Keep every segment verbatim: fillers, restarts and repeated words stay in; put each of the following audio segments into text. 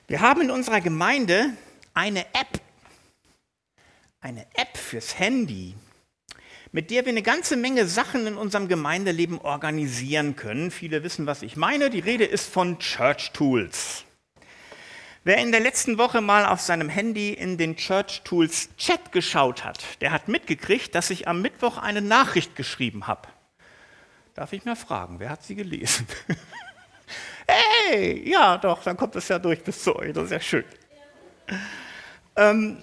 Wir haben in unserer Gemeinde eine App, eine App fürs Handy, mit der wir eine ganze Menge Sachen in unserem Gemeindeleben organisieren können. Viele wissen, was ich meine. Die Rede ist von Church Tools. Wer in der letzten Woche mal auf seinem Handy in den Church Tools Chat geschaut hat, der hat mitgekriegt, dass ich am Mittwoch eine Nachricht geschrieben habe. Darf ich mal fragen, wer hat sie gelesen? Hey, ja doch, dann kommt es ja durch bis zu euch, das ist ja schön. Ähm,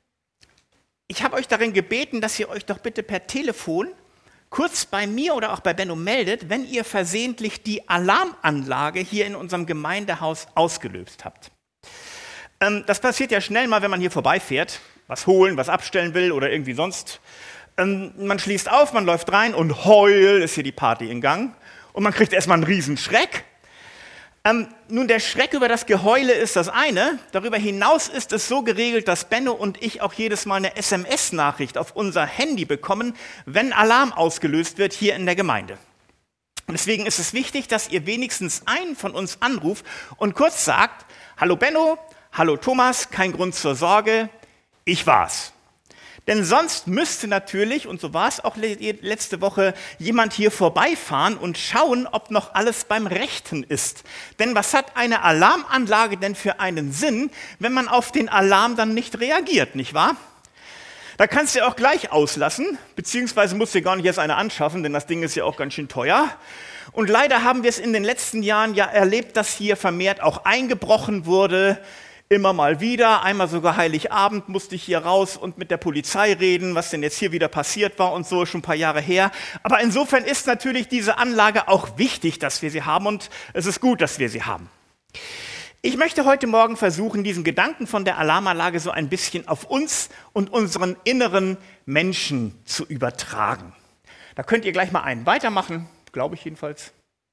ich habe euch darin gebeten, dass ihr euch doch bitte per Telefon kurz bei mir oder auch bei Benno meldet, wenn ihr versehentlich die Alarmanlage hier in unserem Gemeindehaus ausgelöst habt. Ähm, das passiert ja schnell mal, wenn man hier vorbeifährt, was holen, was abstellen will oder irgendwie sonst. Ähm, man schließt auf, man läuft rein und heul ist hier die Party in Gang. Und man kriegt erstmal einen riesen Schreck. Ähm, nun, der Schreck über das Geheule ist das eine. Darüber hinaus ist es so geregelt, dass Benno und ich auch jedes Mal eine S M S-Nachricht auf unser Handy bekommen, wenn Alarm ausgelöst wird hier in der Gemeinde. Und deswegen ist es wichtig, dass ihr wenigstens einen von uns anruft und kurz sagt, hallo Benno, hallo Thomas, kein Grund zur Sorge, ich war's. Denn sonst müsste natürlich, und so war es auch letzte Woche, jemand hier vorbeifahren und schauen, ob noch alles beim Rechten ist. Denn was hat eine Alarmanlage denn für einen Sinn, wenn man auf den Alarm dann nicht reagiert, nicht wahr? Da kannst du auch gleich auslassen, beziehungsweise musst du gar nicht erst eine anschaffen, denn das Ding ist ja auch ganz schön teuer. Und leider haben wir es in den letzten Jahren ja erlebt, dass hier vermehrt auch eingebrochen wurde. Immer mal wieder, einmal sogar Heiligabend musste ich hier raus und mit der Polizei reden, was denn jetzt hier wieder passiert war und so, schon ein paar Jahre her. Aber insofern ist natürlich diese Anlage auch wichtig, dass wir sie haben und es ist gut, dass wir sie haben. Ich möchte heute Morgen versuchen, diesen Gedanken von der Alarmanlage so ein bisschen auf uns und unseren inneren Menschen zu übertragen. Da könnt ihr gleich mal einen weitermachen, glaube ich jedenfalls.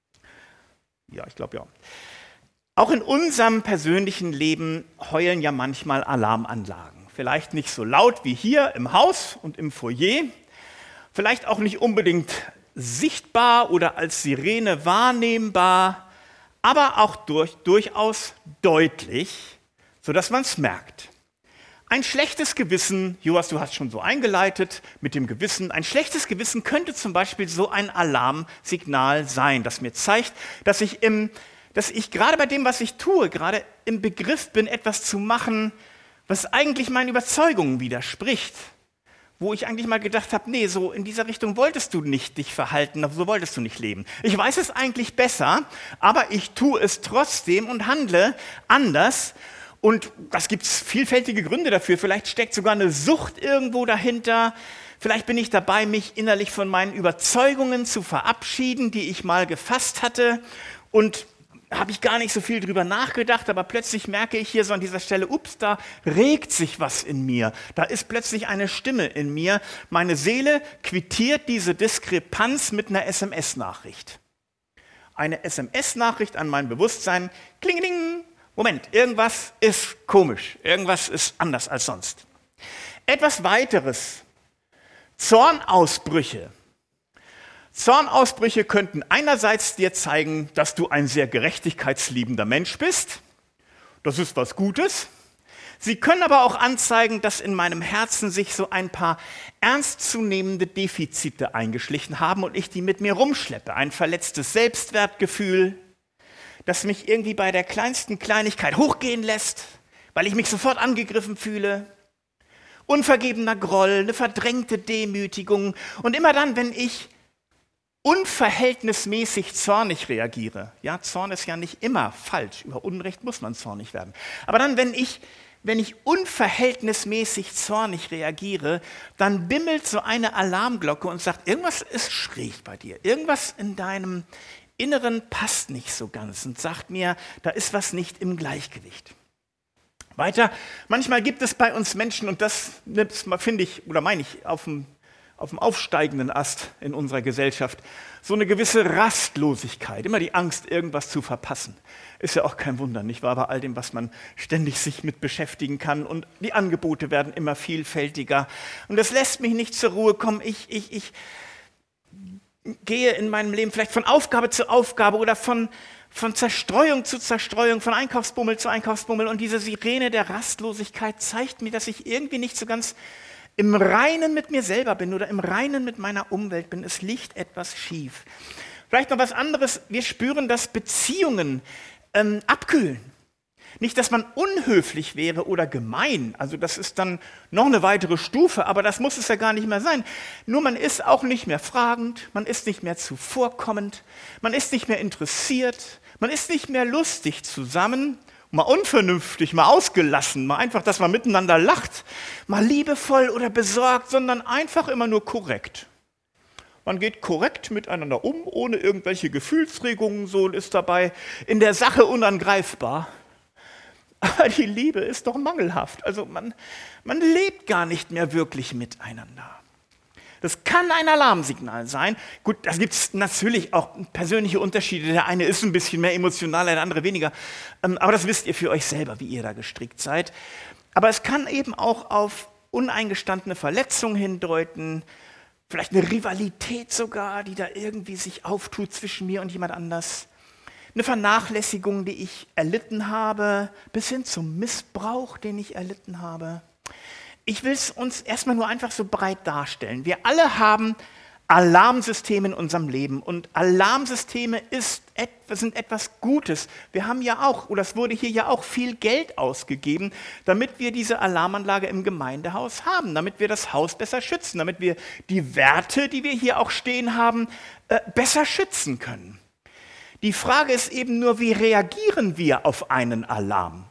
Ja, ich glaube ja. Auch in unserem persönlichen Leben heulen ja manchmal Alarmanlagen. Vielleicht nicht so laut wie hier im Haus und im Foyer, vielleicht auch nicht unbedingt sichtbar oder als Sirene wahrnehmbar, aber auch durch, durchaus deutlich, sodass man es merkt. Ein schlechtes Gewissen, Joas, du hast schon so eingeleitet mit dem Gewissen, ein schlechtes Gewissen könnte zum Beispiel so ein Alarmsignal sein, das mir zeigt, dass ich im dass ich gerade bei dem, was ich tue, gerade im Begriff bin, etwas zu machen, was eigentlich meinen Überzeugungen widerspricht. Wo ich eigentlich mal gedacht habe, nee, so in dieser Richtung wolltest du nicht dich verhalten, so wolltest du nicht leben. Ich weiß es eigentlich besser, aber ich tue es trotzdem und handle anders. Und das gibt es vielfältige Gründe dafür. Vielleicht steckt sogar eine Sucht irgendwo dahinter. Vielleicht bin ich dabei, mich innerlich von meinen Überzeugungen zu verabschieden, die ich mal gefasst hatte. Und habe ich gar nicht so viel drüber nachgedacht, aber plötzlich merke ich hier so an dieser Stelle, ups, da regt sich was in mir. Da ist plötzlich eine Stimme in mir. Meine Seele quittiert diese Diskrepanz mit einer S M S-Nachricht. Eine S M S-Nachricht an mein Bewusstsein, klingeling, Moment, irgendwas ist komisch, irgendwas ist anders als sonst. Etwas weiteres, Zornausbrüche. Zornausbrüche könnten einerseits dir zeigen, dass du ein sehr gerechtigkeitsliebender Mensch bist. Das ist was Gutes. Sie können aber auch anzeigen, dass in meinem Herzen sich so ein paar ernstzunehmende Defizite eingeschlichen haben und ich die mit mir rumschleppe. Ein verletztes Selbstwertgefühl, das mich irgendwie bei der kleinsten Kleinigkeit hochgehen lässt, weil ich mich sofort angegriffen fühle. Unvergebener Groll, eine verdrängte Demütigung. Und immer dann, wenn ich unverhältnismäßig zornig reagiere. Ja, Zorn ist ja nicht immer falsch. Über Unrecht muss man zornig werden. Aber dann, wenn ich, wenn ich unverhältnismäßig zornig reagiere, dann bimmelt so eine Alarmglocke und sagt, irgendwas ist schräg bei dir. Irgendwas in deinem Inneren passt nicht so ganz und sagt mir, da ist was nicht im Gleichgewicht. Weiter, manchmal gibt es bei uns Menschen, und das finde ich, oder meine ich, auf dem auf dem aufsteigenden Ast in unserer Gesellschaft, so eine gewisse Rastlosigkeit, immer die Angst, irgendwas zu verpassen. Ist ja auch kein Wunder, nicht wahr, bei all dem, was man ständig sich mit beschäftigen kann und die Angebote werden immer vielfältiger. Und das lässt mich nicht zur Ruhe kommen. Ich, ich, ich gehe in meinem Leben vielleicht von Aufgabe zu Aufgabe oder von, von Zerstreuung zu Zerstreuung, von Einkaufsbummel zu Einkaufsbummel. Und diese Sirene der Rastlosigkeit zeigt mir, dass ich irgendwie nicht so ganz im Reinen mit mir selber bin oder im Reinen mit meiner Umwelt bin. Es liegt etwas schief. Vielleicht noch was anderes. Wir spüren, dass Beziehungen ähm, abkühlen. Nicht, dass man unhöflich wäre oder gemein. Also das ist dann noch eine weitere Stufe, aber das muss es ja gar nicht mehr sein. Nur man ist auch nicht mehr fragend, man ist nicht mehr zuvorkommend, man ist nicht mehr interessiert, man ist nicht mehr lustig zusammen, mal unvernünftig, mal ausgelassen, mal einfach, dass man miteinander lacht, mal liebevoll oder besorgt, sondern einfach immer nur korrekt. Man geht korrekt miteinander um, ohne irgendwelche Gefühlsregungen, so und ist dabei in der Sache unangreifbar. Aber die Liebe ist doch mangelhaft. Also man, man lebt gar nicht mehr wirklich miteinander. Das kann ein Alarmsignal sein. Gut, da gibt es natürlich auch persönliche Unterschiede. Der eine ist ein bisschen mehr emotional, der andere weniger. Aber das wisst ihr für euch selber, wie ihr da gestrickt seid. Aber es kann eben auch auf uneingestandene Verletzungen hindeuten, vielleicht eine Rivalität sogar, die da irgendwie sich auftut zwischen mir und jemand anders. Eine Vernachlässigung, die ich erlitten habe, bis hin zum Missbrauch, den ich erlitten habe. Ich will es uns erstmal nur einfach so breit darstellen. Wir alle haben Alarmsysteme in unserem Leben und Alarmsysteme ist, sind etwas Gutes. Wir haben ja auch, oder es wurde hier ja auch viel Geld ausgegeben, damit wir diese Alarmanlage im Gemeindehaus haben, damit wir das Haus besser schützen, damit wir die Werte, die wir hier auch stehen haben, besser schützen können. Die Frage ist eben nur, wie reagieren wir auf einen Alarm?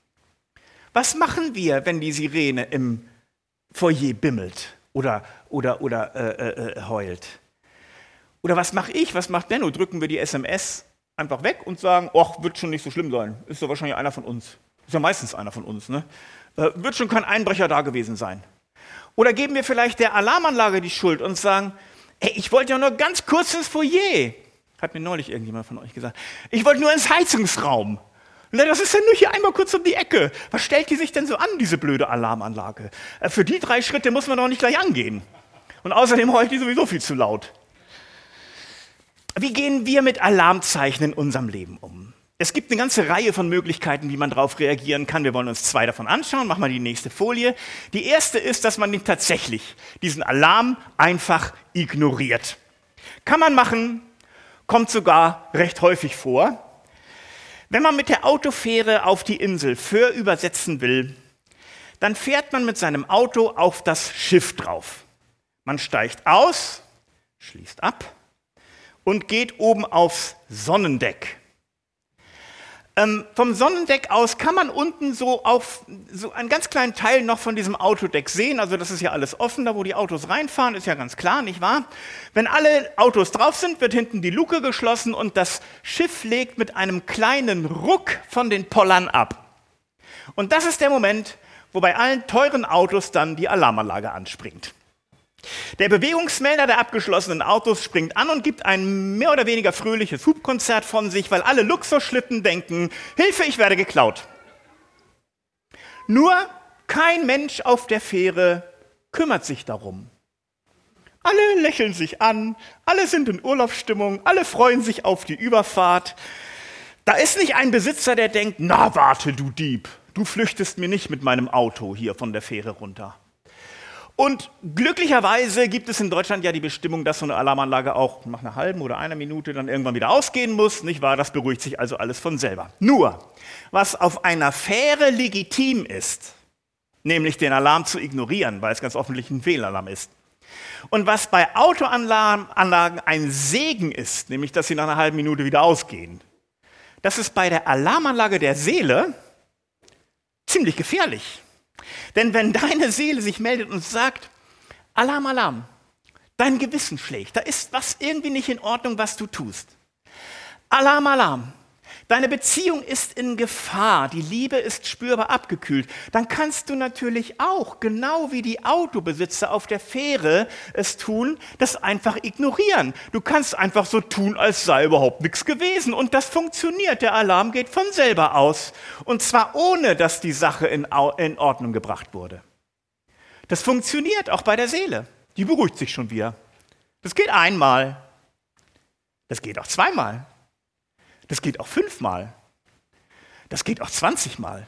Was machen wir, wenn die Sirene im Foyer bimmelt oder, oder, oder äh, äh, heult? Oder was mache ich, was macht Benno? Drücken wir die S M S einfach weg und sagen, ach, wird schon nicht so schlimm sein, ist doch wahrscheinlich einer von uns. Ist ja meistens einer von uns, ne? Äh, wird schon kein Einbrecher da gewesen sein. Oder geben wir vielleicht der Alarmanlage die Schuld und sagen, hey, ich wollte ja nur ganz kurz ins Foyer. Hat mir neulich irgendjemand von euch gesagt. Ich wollte nur ins Heizungsraum. Das ist ja nur hier einmal kurz um die Ecke. Was stellt die sich denn so an, diese blöde Alarmanlage? Für die drei Schritte muss man doch nicht gleich angehen. Und außerdem heult die sowieso viel zu laut. Wie gehen wir mit Alarmzeichen in unserem Leben um? Es gibt eine ganze Reihe von Möglichkeiten, wie man darauf reagieren kann. Wir wollen uns zwei davon anschauen. Machen wir die nächste Folie. Die erste ist, dass man den tatsächlich, diesen Alarm einfach ignoriert. Kann man machen, kommt sogar recht häufig vor. Wenn man mit der Autofähre auf die Insel Föhr übersetzen will, dann fährt man mit seinem Auto auf das Schiff drauf. Man steigt aus, schließt ab und geht oben aufs Sonnendeck. Ähm, vom Sonnendeck aus kann man unten so auf so einen ganz kleinen Teil noch von diesem Autodeck sehen. Also das ist ja alles offen, da wo die Autos reinfahren, ist ja ganz klar, nicht wahr? Wenn alle Autos drauf sind, wird hinten die Luke geschlossen und das Schiff legt mit einem kleinen Ruck von den Pollern ab. Und das ist der Moment, wo bei allen teuren Autos dann die Alarmanlage anspringt. Der Bewegungsmelder der abgeschlossenen Autos springt an und gibt ein mehr oder weniger fröhliches Hubkonzert von sich, weil alle Luxusschlitten denken, Hilfe, ich werde geklaut. Nur kein Mensch auf der Fähre kümmert sich darum. Alle lächeln sich an, alle sind in Urlaubsstimmung, alle freuen sich auf die Überfahrt. Da ist nicht ein Besitzer, der denkt, na warte du Dieb, du flüchtest mir nicht mit meinem Auto hier von der Fähre runter. Und glücklicherweise gibt es in Deutschland ja die Bestimmung, dass so eine Alarmanlage auch nach einer halben oder einer Minute dann irgendwann wieder ausgehen muss, nicht wahr? Das beruhigt sich also alles von selber. Nur, was auf einer Fähre legitim ist, nämlich den Alarm zu ignorieren, weil es ganz offensichtlich ein Fehlalarm ist, und was bei Autoanlagen ein Segen ist, nämlich dass sie nach einer halben Minute wieder ausgehen, das ist bei der Alarmanlage der Seele ziemlich gefährlich. Denn wenn deine Seele sich meldet und sagt, Alarm, Alarm, dein Gewissen schlägt, da ist was irgendwie nicht in Ordnung, was du tust. Alarm, Alarm, deine Beziehung ist in Gefahr, die Liebe ist spürbar abgekühlt, dann kannst du natürlich auch, genau wie die Autobesitzer auf der Fähre es tun, das einfach ignorieren. Du kannst einfach so tun, als sei überhaupt nichts gewesen und das funktioniert. Der Alarm geht von selber aus und zwar ohne, dass die Sache in, in Ordnung gebracht wurde. Das funktioniert auch bei der Seele. Die beruhigt sich schon wieder. Das geht einmal. Das geht auch zweimal. Das geht auch fünfmal. Das geht auch zwanzigmal.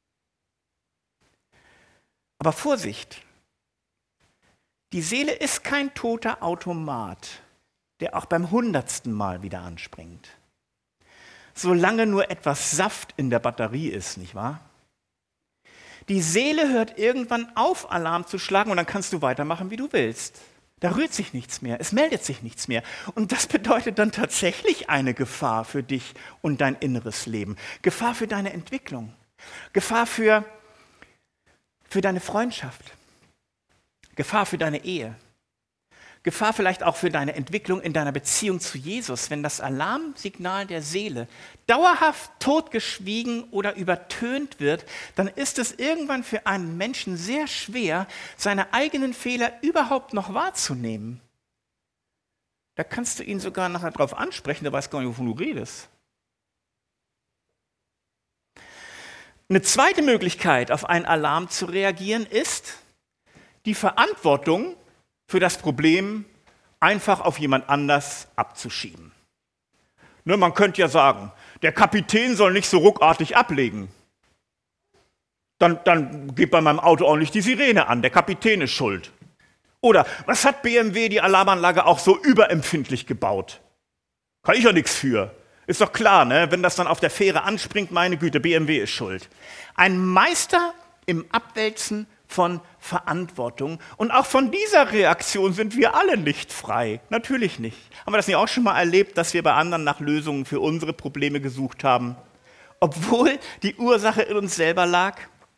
Aber Vorsicht! Die Seele ist kein toter Automat, der auch beim hundertsten Mal wieder anspringt. Solange nur etwas Saft in der Batterie ist, nicht wahr? Die Seele hört irgendwann auf, Alarm zu schlagen und dann kannst du weitermachen, wie du willst. Da rührt sich nichts mehr, es meldet sich nichts mehr. Und das bedeutet dann tatsächlich eine Gefahr für dich und dein inneres Leben. Gefahr für deine Entwicklung. Gefahr für, für deine Freundschaft. Gefahr für deine Ehe. Gefahr vielleicht auch für deine Entwicklung in deiner Beziehung zu Jesus, wenn das Alarmsignal der Seele dauerhaft totgeschwiegen oder übertönt wird, dann ist es irgendwann für einen Menschen sehr schwer, seine eigenen Fehler überhaupt noch wahrzunehmen. Da kannst du ihn sogar nachher drauf ansprechen, der weiß gar nicht, wovon du redest. Eine zweite Möglichkeit, auf einen Alarm zu reagieren, ist, die Verantwortung für das Problem einfach auf jemand anders abzuschieben. Ne, man könnte ja sagen, der Kapitän soll nicht so ruckartig ablegen. Dann, dann geht bei meinem Auto auch nicht die Sirene an, der Kapitän ist schuld. Oder was hat B M W die Alarmanlage auch so überempfindlich gebaut? Kann ich ja nichts für. Ist doch klar, ne? Wenn das dann auf der Fähre anspringt, meine Güte, B M W ist schuld. Ein Meister im Abwälzen von Verantwortung. Und auch von dieser Reaktion sind wir alle nicht frei. Natürlich nicht. Haben wir das nicht auch schon mal erlebt, dass wir bei anderen nach Lösungen für unsere Probleme gesucht haben, obwohl die Ursache in uns selber lag?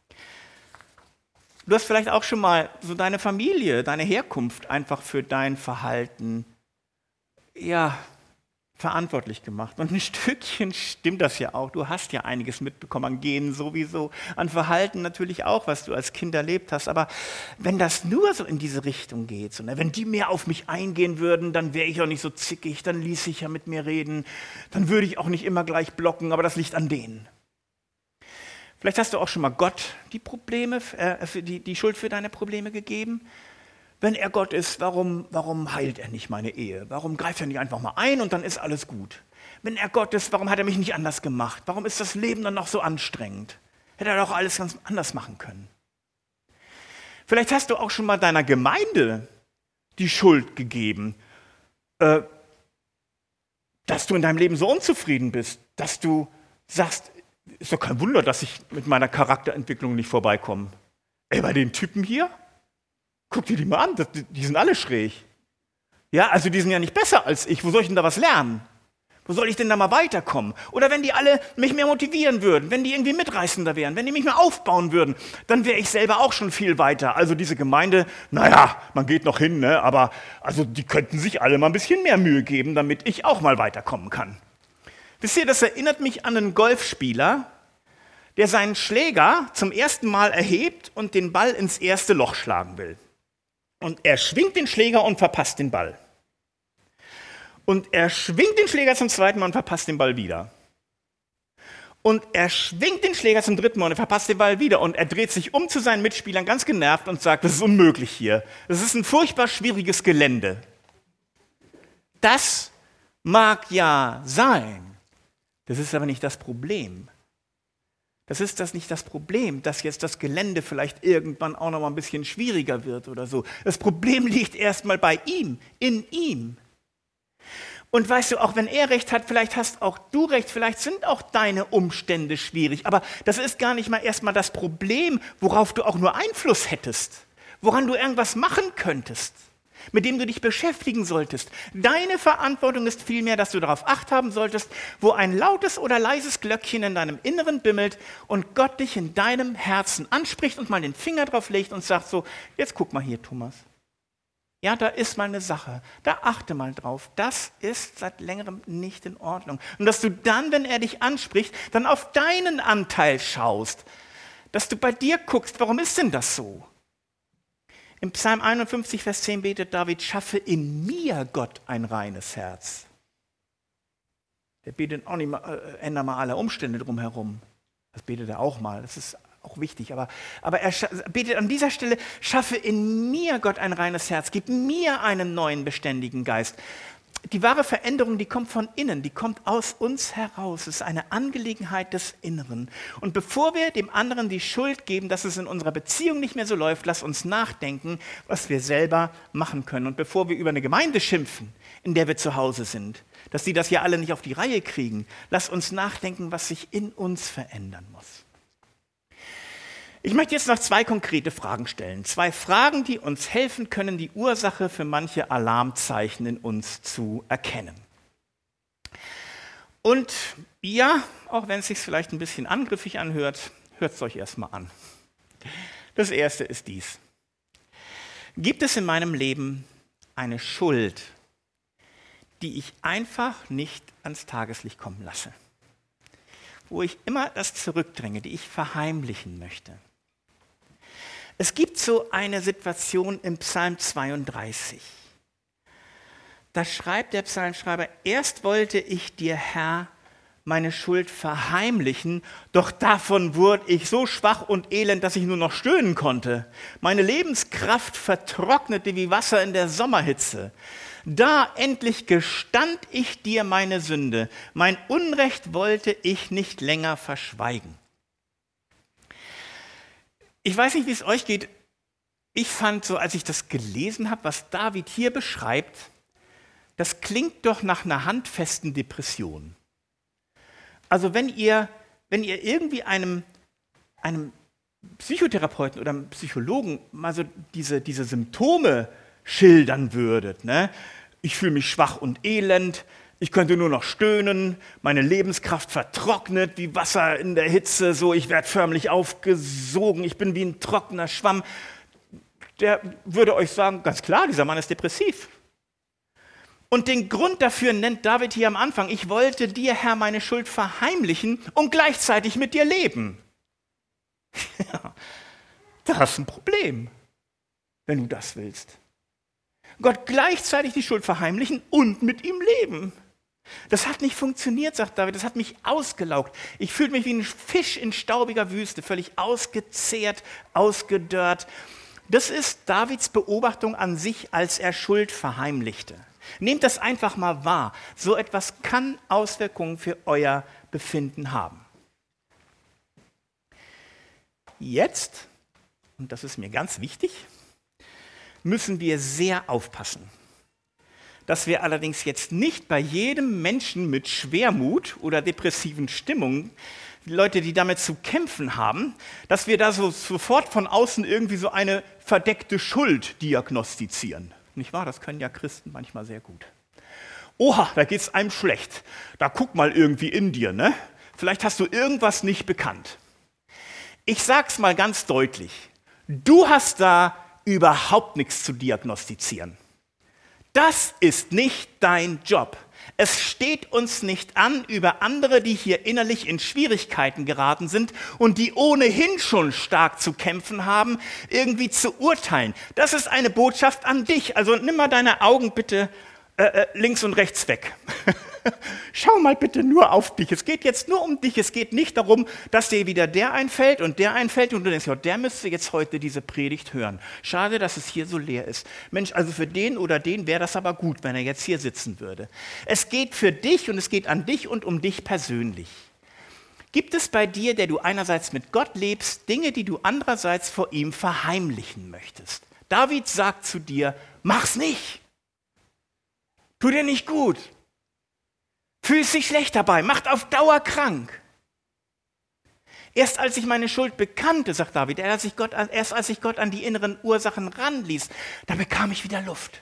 Du hast vielleicht auch schon mal so deine Familie, deine Herkunft einfach für dein Verhalten, ja, verantwortlich gemacht. Und ein Stückchen stimmt das ja auch. Du hast ja einiges mitbekommen an Genen sowieso, an Verhalten natürlich auch, was du als Kind erlebt hast. Aber wenn das nur so in diese Richtung geht, so, ne, wenn die mehr auf mich eingehen würden, dann wäre ich auch nicht so zickig, dann ließ ich ja mit mir reden, dann würde ich auch nicht immer gleich blocken, aber das liegt an denen. Vielleicht hast du auch schon mal Gott die Probleme, äh, für die, die Schuld für deine Probleme gegeben. Wenn er Gott ist, warum, warum heilt er nicht meine Ehe? Warum greift er nicht einfach mal ein und dann ist alles gut? Wenn er Gott ist, warum hat er mich nicht anders gemacht? Warum ist das Leben dann noch so anstrengend? Hätte er doch alles ganz anders machen können. Vielleicht hast du auch schon mal deiner Gemeinde die Schuld gegeben, äh, dass du in deinem Leben so unzufrieden bist, dass du sagst, ist doch kein Wunder, dass ich mit meiner Charakterentwicklung nicht vorbeikomme. Ey, bei den Typen hier? Guck dir die mal an, die sind alle schräg. Ja, also die sind ja nicht besser als ich. Wo soll ich denn da was lernen? Wo soll ich denn da mal weiterkommen? Oder wenn die alle mich mehr motivieren würden, wenn die irgendwie mitreißender wären, wenn die mich mehr aufbauen würden, dann wäre ich selber auch schon viel weiter. Also diese Gemeinde, naja, man geht noch hin, ne? Aber also die könnten sich alle mal ein bisschen mehr Mühe geben, damit ich auch mal weiterkommen kann. Wisst ihr, das erinnert mich an einen Golfspieler, der seinen Schläger zum ersten Mal erhebt und den Ball ins erste Loch schlagen will. Und er schwingt den Schläger und verpasst den Ball. Und er schwingt den Schläger zum zweiten Mal und verpasst den Ball wieder. Und er schwingt den Schläger zum dritten Mal und er verpasst den Ball wieder. Und er dreht sich um zu seinen Mitspielern ganz genervt und sagt, das ist unmöglich hier. Das ist ein furchtbar schwieriges Gelände. Das mag ja sein. Das ist aber nicht das Problem. Das ist das nicht das Problem, dass jetzt das Gelände vielleicht irgendwann auch noch mal ein bisschen schwieriger wird oder so. Das Problem liegt erstmal bei ihm, in ihm. Und weißt du, auch wenn er recht hat, vielleicht hast auch du recht, vielleicht sind auch deine Umstände schwierig. Aber das ist gar nicht mal erstmal das Problem, worauf du auch nur Einfluss hättest, woran du irgendwas machen könntest, mit dem du dich beschäftigen solltest. Deine Verantwortung ist vielmehr, dass du darauf Acht haben solltest, wo ein lautes oder leises Glöckchen in deinem Inneren bimmelt und Gott dich in deinem Herzen anspricht und mal den Finger drauf legt und sagt so, jetzt guck mal hier, Thomas. Ja, da ist mal eine Sache, da achte mal drauf. Das ist seit längerem nicht in Ordnung. Und dass du dann, wenn er dich anspricht, dann auf deinen Anteil schaust. Dass du bei dir guckst, warum ist denn das so? Im Psalm einundfünfzig, Vers zehn betet David, schaffe in mir, Gott, ein reines Herz. Der betet auch nicht mal, äh, ändere mal alle Umstände drumherum. Das betet er auch mal, das ist auch wichtig. Aber, aber er betet an dieser Stelle, schaffe in mir, Gott, ein reines Herz. Gib mir einen neuen, beständigen Geist. die wahre Veränderung, die kommt von innen, die kommt aus uns heraus. Es ist eine Angelegenheit des Inneren. Und bevor wir dem anderen die Schuld geben, dass es in unserer Beziehung nicht mehr so läuft, lass uns nachdenken, was wir selber machen können. Und bevor wir über eine Gemeinde schimpfen, in der wir zu Hause sind, dass die das ja alle nicht auf die Reihe kriegen, lass uns nachdenken, was sich in uns verändern muss. Ich möchte jetzt noch zwei konkrete Fragen stellen. Zwei Fragen, die uns helfen können, die Ursache für manche Alarmzeichen in uns zu erkennen. Und ja, auch wenn es sich vielleicht ein bisschen angriffig anhört, hört es euch erstmal an. Das erste ist dies. Gibt es in meinem Leben eine Schuld, die ich einfach nicht ans Tageslicht kommen lasse? Wo ich immer das zurückdränge, die ich verheimlichen möchte? Es gibt so eine Situation im Psalm zweiunddreißig. Da schreibt der Psalmschreiber, erst wollte ich dir, Herr, meine Schuld verheimlichen, doch davon wurde ich so schwach und elend, dass ich nur noch stöhnen konnte. Meine Lebenskraft vertrocknete wie Wasser in der Sommerhitze. Da endlich gestand ich dir meine Sünde, mein Unrecht wollte ich nicht länger verschweigen. Ich weiß nicht, wie es euch geht. Ich fand so, als ich das gelesen habe, was David hier beschreibt, das klingt doch nach einer handfesten Depression. Also wenn ihr, wenn ihr irgendwie einem, einem Psychotherapeuten oder einem Psychologen mal so diese, diese Symptome schildern würdet, ne? Ich fühle mich schwach und elend, ich könnte nur noch stöhnen, meine Lebenskraft vertrocknet wie Wasser in der Hitze, so ich werde förmlich aufgesogen, ich bin wie ein trockener Schwamm. Der würde euch sagen, ganz klar, dieser Mann ist depressiv. Und den Grund dafür nennt David hier am Anfang, ich wollte dir, Herr, meine Schuld verheimlichen und gleichzeitig mit dir leben. Ja, da hast du ein Problem, wenn du das willst. Gott gleichzeitig die Schuld verheimlichen und mit ihm leben. Das hat nicht funktioniert, sagt David, das hat mich ausgelaugt. Ich fühlte mich wie ein Fisch in staubiger Wüste, völlig ausgezehrt, ausgedörrt. Das ist Davids Beobachtung an sich, als er Schuld verheimlichte. Nehmt das einfach mal wahr. So etwas kann Auswirkungen für euer Befinden haben. Jetzt, und das ist mir ganz wichtig, müssen wir sehr aufpassen, dass wir allerdings jetzt nicht bei jedem Menschen mit Schwermut oder depressiven Stimmungen, Leute, die damit zu kämpfen haben, dass wir da so sofort von außen irgendwie so eine verdeckte Schuld diagnostizieren. Nicht wahr? Das können ja Christen manchmal sehr gut. Oha, da geht's einem schlecht. Da guck mal irgendwie in dir, ne? Vielleicht hast du irgendwas nicht bekannt. Ich sag's mal ganz deutlich. Du hast da überhaupt nichts zu diagnostizieren. Das ist nicht dein Job. Es steht uns nicht an, über andere, die hier innerlich in Schwierigkeiten geraten sind und die ohnehin schon stark zu kämpfen haben, irgendwie zu urteilen. Das ist eine Botschaft an dich. Also nimm mal deine Augen bitte äh, äh, links und rechts weg. Schau mal bitte nur auf dich. Es geht jetzt nur um dich. Es geht nicht darum, dass dir wieder der einfällt und der einfällt und du denkst, ja, der müsste jetzt heute diese Predigt hören. Schade, dass es hier so leer ist. Mensch, also für den oder den wäre das aber gut, wenn er jetzt hier sitzen würde. Es geht für dich und es geht an dich und um dich persönlich. Gibt es bei dir, der du einerseits mit Gott lebst, Dinge, die du andererseits vor ihm verheimlichen möchtest? David sagt zu dir, mach's nicht. Tu dir nicht gut. Fühlst dich schlecht dabei, macht auf Dauer krank. Erst als ich meine Schuld bekannte, sagt David, erst als ich Gott, erst als ich Gott an die inneren Ursachen ranließ, da bekam ich wieder Luft.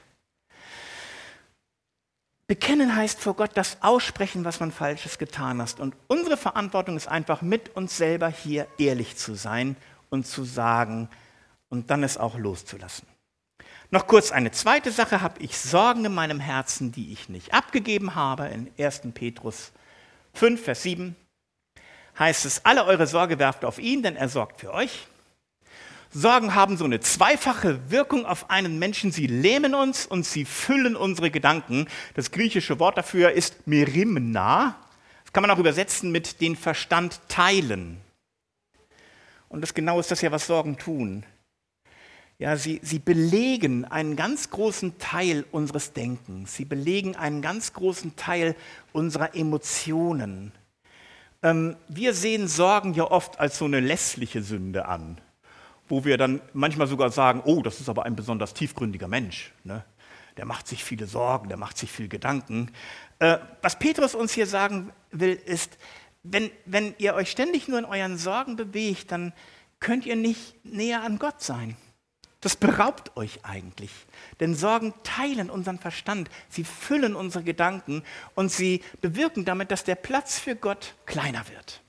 Bekennen heißt vor Gott das Aussprechen, was man Falsches getan hat. Und unsere Verantwortung ist einfach, mit uns selber hier ehrlich zu sein und zu sagen und dann es auch loszulassen. Noch kurz eine zweite Sache, habe ich Sorgen in meinem Herzen, die ich nicht abgegeben habe. In ersten Petrus fünf, Vers sieben heißt es, alle eure Sorge werft auf ihn, denn er sorgt für euch. Sorgen haben so eine zweifache Wirkung auf einen Menschen. Sie lähmen uns und sie füllen unsere Gedanken. Das griechische Wort dafür ist merimna. Das kann man auch übersetzen mit den Verstand teilen. Und das genau ist das ja, was Sorgen tun. Ja, sie, sie belegen einen ganz großen Teil unseres Denkens. Sie belegen einen ganz großen Teil unserer Emotionen. Ähm, wir sehen Sorgen ja oft als so eine lässliche Sünde an, wo wir dann manchmal sogar sagen, oh, das ist aber ein besonders tiefgründiger Mensch, ne? Der macht sich viele Sorgen, der macht sich viel Gedanken. Äh, was Petrus uns hier sagen will, ist, wenn, wenn ihr euch ständig nur in euren Sorgen bewegt, dann könnt ihr nicht näher an Gott sein. Das beraubt euch eigentlich, denn Sorgen teilen unseren Verstand, sie füllen unsere Gedanken und sie bewirken damit, dass der Platz für Gott kleiner wird.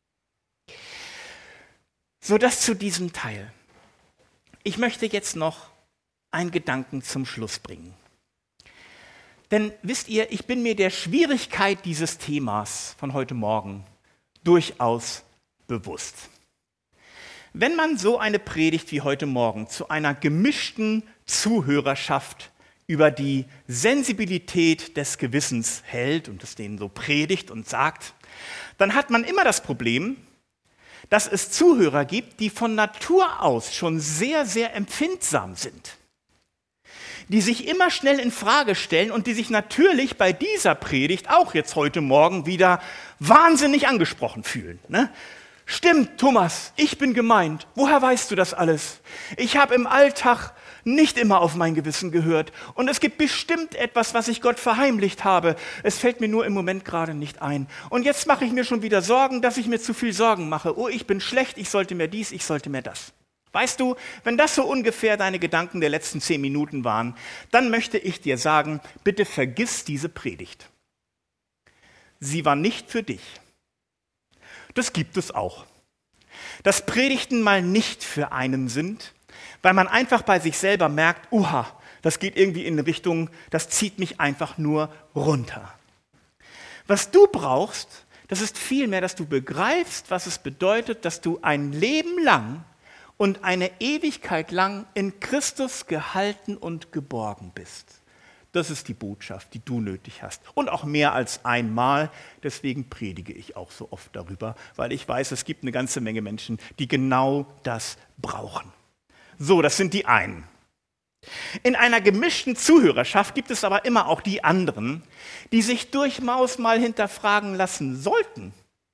So, das zu diesem Teil. Ich möchte jetzt noch einen Gedanken zum Schluss bringen. Denn wisst ihr, ich bin mir der Schwierigkeit dieses Themas von heute Morgen durchaus bewusst. Wenn man so eine Predigt wie heute Morgen zu einer gemischten Zuhörerschaft über die Sensibilität des Gewissens hält und es denen so predigt und sagt, dann hat man immer das Problem, dass es Zuhörer gibt, die von Natur aus schon sehr, sehr empfindsam sind, die sich immer schnell in Frage stellen und die sich natürlich bei dieser Predigt auch jetzt heute Morgen wieder wahnsinnig angesprochen fühlen, ne? Stimmt, Thomas, ich bin gemeint. Woher weißt du das alles? Ich habe im Alltag nicht immer auf mein Gewissen gehört. Und es gibt bestimmt etwas, was ich Gott verheimlicht habe. Es fällt mir nur im Moment gerade nicht ein. Und jetzt mache ich mir schon wieder Sorgen, dass ich mir zu viel Sorgen mache. Oh, ich bin schlecht, ich sollte mir dies, ich sollte mir das. Weißt du, wenn das so ungefähr deine Gedanken der letzten zehn Minuten waren, dann möchte ich dir sagen, bitte vergiss diese Predigt. Sie war nicht für dich. Das gibt es auch. Dass Predigten mal nicht für einen sind, weil man einfach bei sich selber merkt, uha, das geht irgendwie in eine Richtung, das zieht mich einfach nur runter. Was du brauchst, das ist vielmehr, dass du begreifst, was es bedeutet, dass du ein Leben lang und eine Ewigkeit lang in Christus gehalten und geborgen bist. Das ist die Botschaft, die du nötig hast. Und auch mehr als einmal. Deswegen predige ich auch so oft darüber, weil ich weiß, es gibt eine ganze Menge Menschen, die genau das brauchen. So, das sind die einen. In einer gemischten Zuhörerschaft gibt es aber immer auch die anderen, die sich durchaus mal hinterfragen lassen sollten,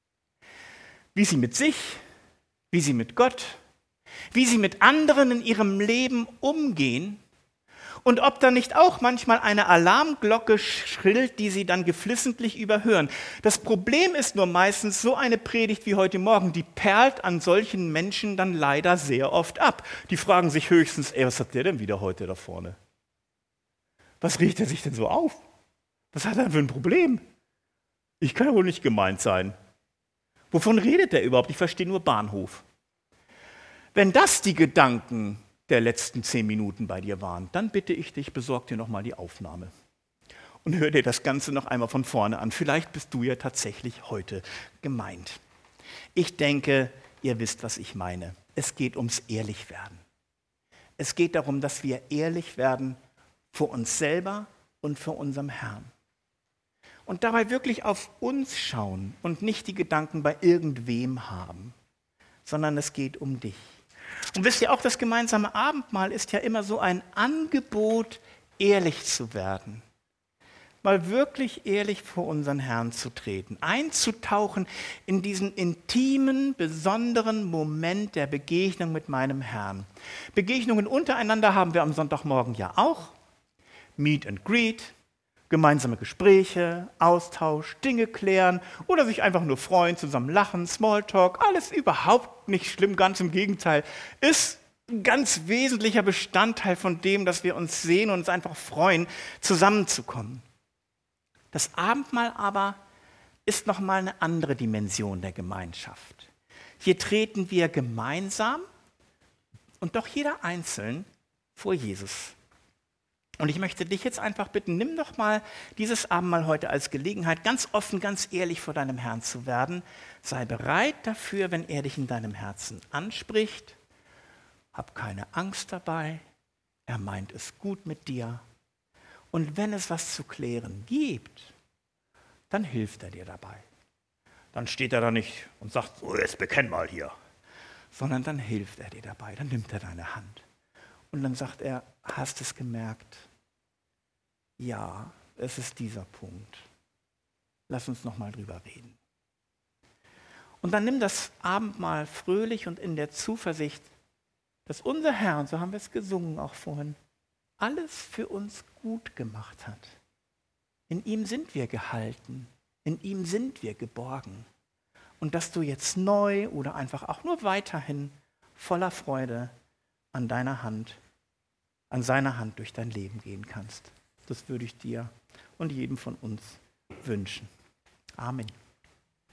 wie sie mit sich, wie sie mit Gott, wie sie mit anderen in ihrem Leben umgehen. Und ob da nicht auch manchmal eine Alarmglocke schrillt, die sie dann geflissentlich überhören. Das Problem ist nur meistens, so eine Predigt wie heute Morgen, die perlt an solchen Menschen dann leider sehr oft ab. Die fragen sich höchstens, ey, was hat der denn wieder heute da vorne? Was regt er sich denn so auf? Was hat er für ein Problem? Ich kann ja wohl nicht gemeint sein. Wovon redet er überhaupt? Ich verstehe nur Bahnhof. Wenn das die Gedanken der letzten zehn Minuten bei dir waren, dann bitte ich dich, besorg dir nochmal die Aufnahme und hör dir das Ganze noch einmal von vorne an. Vielleicht bist du ja tatsächlich heute gemeint. Ich denke, ihr wisst, was ich meine. Es geht ums Ehrlichwerden. Es geht darum, dass wir ehrlich werden vor uns selber und vor unserem Herrn. Und dabei wirklich auf uns schauen und nicht die Gedanken bei irgendwem haben, sondern es geht um dich. Und wisst ihr auch, das gemeinsame Abendmahl ist ja immer so ein Angebot, ehrlich zu werden. Mal wirklich ehrlich vor unseren Herrn zu treten, einzutauchen in diesen intimen, besonderen Moment der Begegnung mit meinem Herrn. Begegnungen untereinander haben wir am Sonntagmorgen ja auch. Meet and Greet, gemeinsame Gespräche, Austausch, Dinge klären oder sich einfach nur freuen, zusammen lachen, Smalltalk, alles überhaupt nicht schlimm, ganz im Gegenteil. Ist ein ganz wesentlicher Bestandteil von dem, dass wir uns sehen und uns einfach freuen, zusammenzukommen. Das Abendmahl aber ist nochmal eine andere Dimension der Gemeinschaft. Hier treten wir gemeinsam und doch jeder einzeln vor Jesus. Und ich möchte dich jetzt einfach bitten, nimm doch mal dieses Abendmahl heute als Gelegenheit, ganz offen, ganz ehrlich vor deinem Herrn zu werden. Sei bereit dafür, wenn er dich in deinem Herzen anspricht. Hab keine Angst dabei. Er meint es gut mit dir. Und wenn es was zu klären gibt, dann hilft er dir dabei. Dann steht er da nicht und sagt, so, jetzt bekenn mal hier. Sondern dann hilft er dir dabei, dann nimmt er deine Hand. Und dann sagt er, hast es gemerkt? Ja, es ist dieser Punkt. Lass uns noch mal drüber reden. Und dann nimm das Abendmahl fröhlich und in der Zuversicht, dass unser Herr, und so haben wir es gesungen auch vorhin, alles für uns gut gemacht hat. In ihm sind wir gehalten, in ihm sind wir geborgen. Und dass du jetzt neu oder einfach auch nur weiterhin voller Freude an deiner Hand, an seiner Hand durch dein Leben gehen kannst. Das würde ich dir und jedem von uns wünschen. Amen.